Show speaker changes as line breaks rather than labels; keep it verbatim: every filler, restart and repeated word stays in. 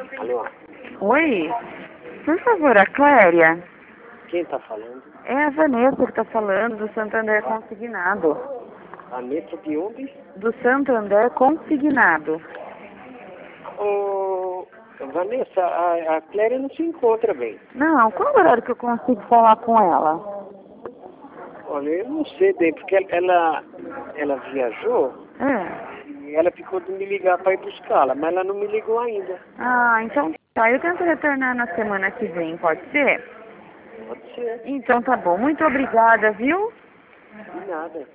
Alô?
Oi? Por favor, a Cléria.
Quem tá falando?
É a Vanessa que está falando do Santander Consignado.
Vanessa de onde?
Do Santander Consignado.
Ô, Vanessa, a, a Cléria não se encontra bem.
Não, qual o horário que eu consigo falar com ela?
Olha, eu não sei bem, porque ela, ela viajou
É.
e ela ficou de me ligar para ir buscá-la, mas ela não me ligou ainda.
Ah, então tá. Eu tento retornar na semana que vem, pode ser?
Pode ser,
Então tá bom. Muito obrigada, viu?
de nada.